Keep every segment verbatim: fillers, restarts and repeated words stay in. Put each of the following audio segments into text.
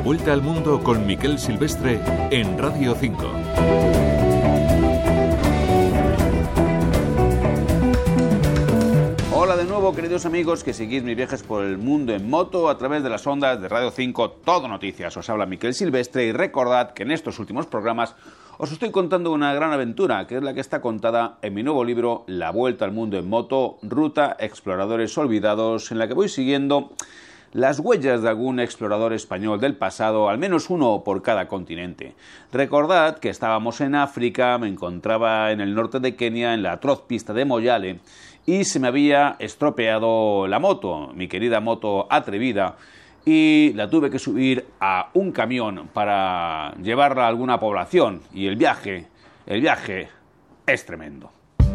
vuelta al mundo con Miquel Silvestre en Radio cinco. Hola de nuevo, queridos amigos que seguís mis viajes por el mundo en moto a través de las ondas de Radio cinco, Todo Noticias. Os habla Miquel Silvestre y recordad que en estos últimos programas os estoy contando una gran aventura, que es la que está contada en mi nuevo libro La Vuelta al Mundo en Moto, Ruta Exploradores Olvidados, en la que voy siguiendo las huellas de algún explorador español del pasado, al menos uno por cada continente. Recordad que estábamos en África, me encontraba en el norte de Kenia, en la atroz pista de Moyale, y se me había estropeado la moto, mi querida moto atrevida, y la tuve que subir a un camión para llevarla a alguna población, y el viaje, el viaje es tremendo.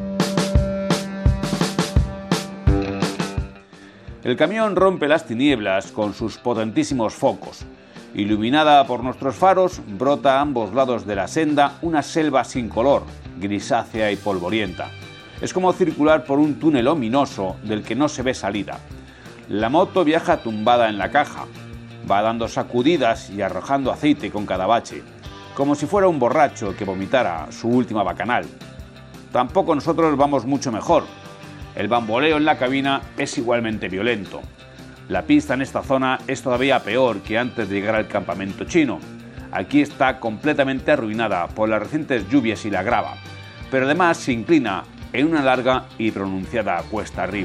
El camión rompe las tinieblas con sus potentísimos focos. Iluminada por nuestros faros, brota a ambos lados de la senda una selva sin color, grisácea y polvorienta. Es como circular por un túnel ominoso del que no se ve salida. La moto viaja tumbada en la caja, va dando sacudidas y arrojando aceite con cada bache, como si fuera un borracho que vomitara su última bacanal. Tampoco nosotros vamos mucho mejor. El bamboleo en la cabina es igualmente violento. La pista en esta zona es todavía peor que antes de llegar al campamento chino. Aquí está completamente arruinada por las recientes lluvias y la grava, pero además se inclina en una larga y pronunciada cuesta arriba.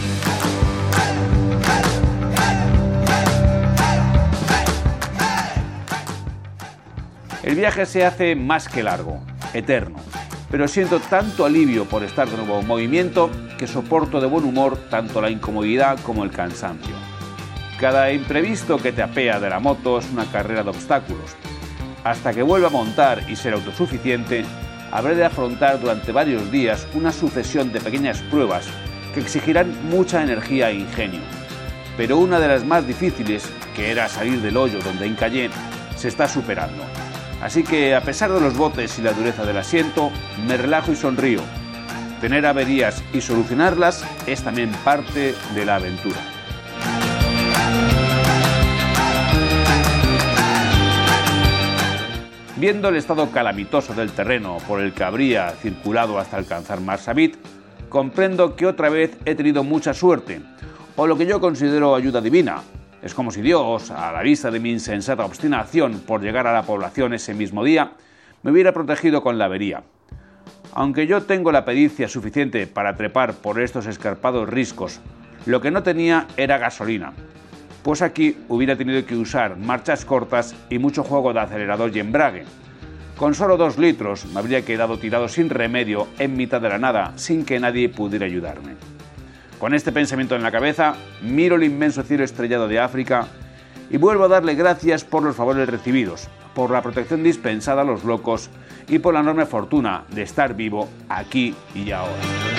El viaje se hace más que largo, eterno, pero siento tanto alivio por estar de nuevo en movimiento que soporto de buen humor tanto la incomodidad como el cansancio. Cada imprevisto que te apea de la moto es una carrera de obstáculos. Hasta que vuelva a montar y ser autosuficiente, habré de afrontar durante varios días una sucesión de pequeñas pruebas que exigirán mucha energía e ingenio. Pero una de las más difíciles, que era salir del hoyo donde encallé, se está superando. Así que, a pesar de los botes y la dureza del asiento, me relajo y sonrío. Tener averías y solucionarlas es también parte de la aventura. Viendo el estado calamitoso del terreno por el que habría circulado hasta alcanzar Marsabit, comprendo que otra vez he tenido mucha suerte, o lo que yo considero ayuda divina. Es como si Dios, a la vista de mi insensata obstinación por llegar a la población ese mismo día, me hubiera protegido con la avería. Aunque yo tengo la pericia suficiente para trepar por estos escarpados riscos, lo que no tenía era gasolina, pues aquí hubiera tenido que usar marchas cortas y mucho juego de acelerador y embrague. Con solo dos litros me habría quedado tirado sin remedio en mitad de la nada, sin que nadie pudiera ayudarme. Con este pensamiento en la cabeza, miro el inmenso cielo estrellado de África y vuelvo a darle gracias por los favores recibidos, por la protección dispensada a los locos y por la enorme fortuna de estar vivo aquí y ahora.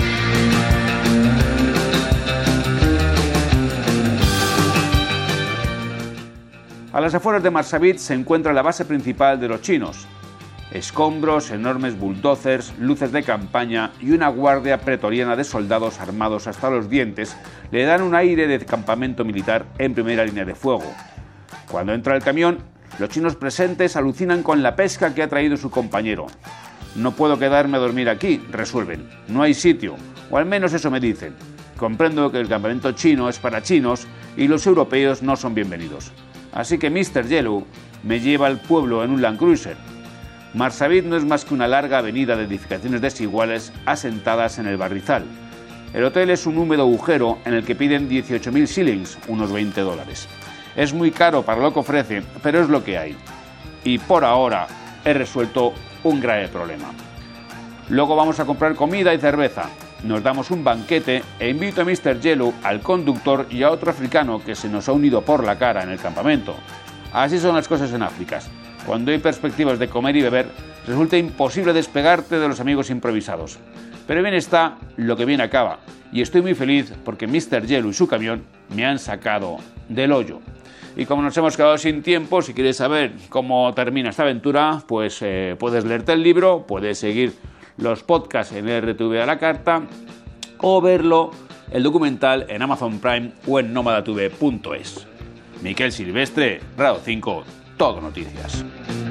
A las afueras de Marsabit se encuentra la base principal de los chinos. Escombros, enormes bulldozers, luces de campaña y una guardia pretoriana de soldados armados hasta los dientes le dan un aire de campamento militar en primera línea de fuego. Cuando entra el camión, los chinos presentes alucinan con la pesca que ha traído su compañero. No puedo quedarme a dormir aquí, resuelven. No hay sitio, o al menos eso me dicen. Comprendo que el campamento chino es para chinos y los europeos no son bienvenidos. Así que mister Yellow me lleva al pueblo en un Land Cruiser. Marsabit no es más que una larga avenida de edificaciones desiguales asentadas en el barrizal. El hotel es un húmedo agujero en el que piden dieciocho mil shillings, unos veinte dólares. Es muy caro para lo que ofrece, pero es lo que hay. Y por ahora he resuelto un grave problema. Luego vamos a comprar comida y cerveza. Nos damos un banquete e invito a mister Yellow, al conductor y a otro africano que se nos ha unido por la cara en el campamento. Así son las cosas en África. Cuando hay perspectivas de comer y beber, resulta imposible despegarte de los amigos improvisados. Pero bien está lo que bien acaba, y estoy muy feliz porque mister Yellow y su camión me han sacado del hoyo. Y como nos hemos quedado sin tiempo, si quieres saber cómo termina esta aventura, pues eh, puedes leerte el libro, puedes seguir los podcasts en R T V a la carta o verlo, el documental, en Amazon Prime o en nómada t v punto es. Miquel Silvestre, Radio cinco, Todo Noticias.